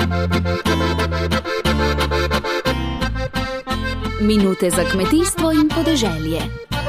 Minute za kmetijstvo in podeželje.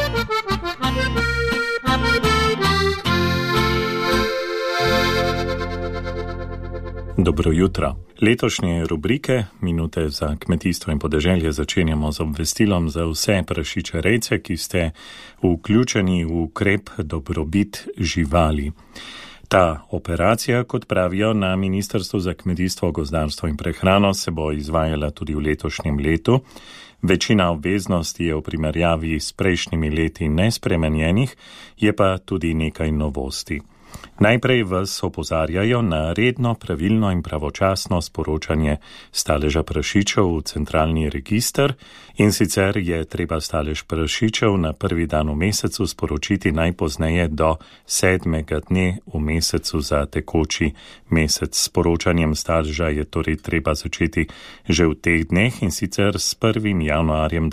Dobro jutro. Letošnje rubrike Minute za kmetijstvo in podeželje začenjamo z obvestilom za vse prašiče rejce, ki ste vključeni v ukrep dobrobit živali. Ta operacija, kot pravijo na Ministrstvu za kmetijstvo, gozdarstvo in prehrano, se bo izvajala tudi v letošnjem letu. Večina obveznosti je v primerjavi s prejšnjimi leti nespremenjenih, je pa tudi nekaj novosti. Najprej vas opozarjajo na redno, pravilno in pravočasno sporočanje staleža prašičev v centralni register, in sicer je treba stalež prašičev na prvi dan v mesecu sporočiti najpozneje do 7. dne v mesecu za tekoči mesec. S sporočanjem staleža je torej treba začeti že v teh dneh, in sicer s 1. januarjem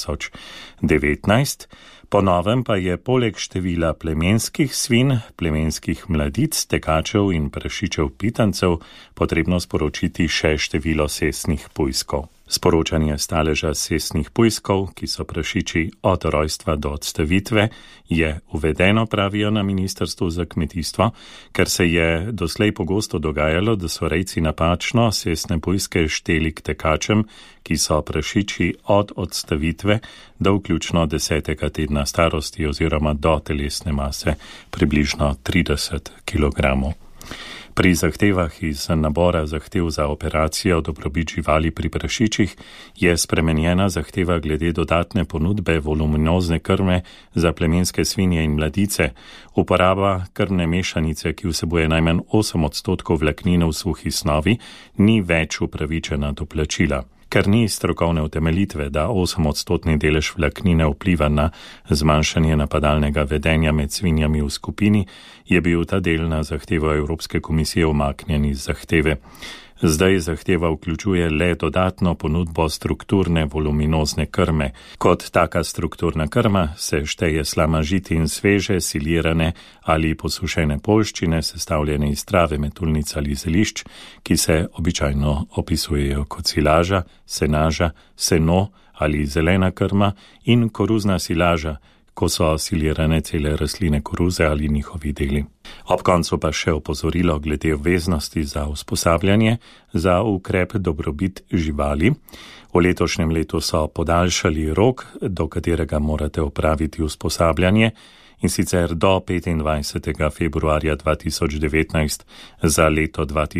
2019. Po novem pa je poleg števila plemenskih svin, plemenskih mladic, tekačev in prašičev pitancev potrebno sporočiti še število sesnih pujskov. Sporočanje staleža sesnih pujskov, ki so prašiči od rojstva do odstavitve, je uvedeno, pravijo na Ministrstvu za kmetijstvo, ker se je doslej pogosto dogajalo, da so rejci napačno sesne pujske šteli k tekačem, ki so prašiči od odstavitve do vključno 10. tedna starosti oziroma do telesne mase približno 30 kg. Pri zahtevah iz nabora zahtev za operacijo dobrobit živali pri prašičih je spremenjena zahteva glede dodatne ponudbe voluminozne krme za plemenske svinje in mladice. Uporaba krmne mešanice, ki vsebuje najmanj 8% vlaknine v suhi snovi, ni več upravičena do plačila. Ker ni strokovne utemeljitve, da 8% delež vlaknine vpliva na zmanjšanje napadalnega vedenja med svinjami v skupini, je bil ta del na zahtevo Evropske komisije umaknjen iz zahteve. Zdaj zahteva vključuje le dodatno ponudbo strukturne voluminozne krme. Kot taka strukturna krma se šteje slama žit in sveže, silirane ali posušene poljščine, sestavljene iz trave, metulnic ali zelišč, ki se običajno opisujejo kot silaža, senaža, seno ali zelena krma, in koruzna silaža, ko so silirane cele rastline koruze ali njihovi deli. Ob koncu pa še opozorilo glede obveznosti za usposabljanje za ukrep dobrobit živali. V letošnjem letu so podaljšali rok, do katerega morate opraviti usposabljanje, in sicer do 25. februarja 2019 za leto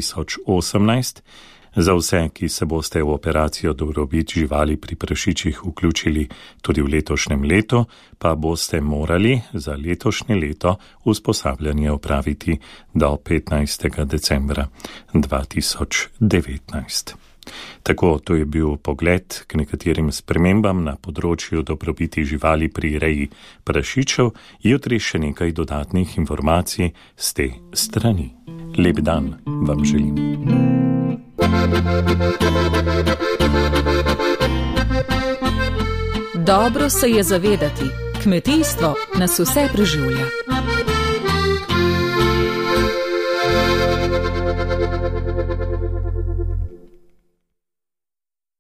2018. Za vse, ki se boste v operacijo dobrobit živali pri prašičih vključili tudi v letošnjem letu, pa boste morali za letošnje leto usposabljanje opraviti do 15. decembra 2019. Tako, to je bil pogled k nekaterim spremembam na področju dobrobiti živali pri reji prašičev. Jutri še nekaj dodatnih informacij z te strani. Lep dan vam želim. Dobro se je zavedati, kmetijstvo nas vse preživlja.